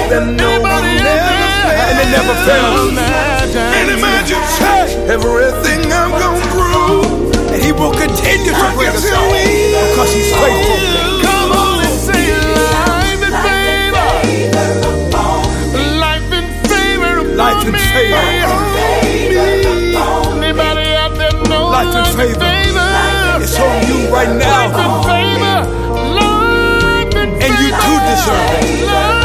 them know Anybody you out never there? fail. And it never fails. And imagine Everything I've gone through, and he will continue to bring us out because he's faithful. Come on and say life in favor. Life in favor. Life in favor. Anybody out there know Life in favor. It's on you right now. Life in favor. Life in favor. And you do deserve it.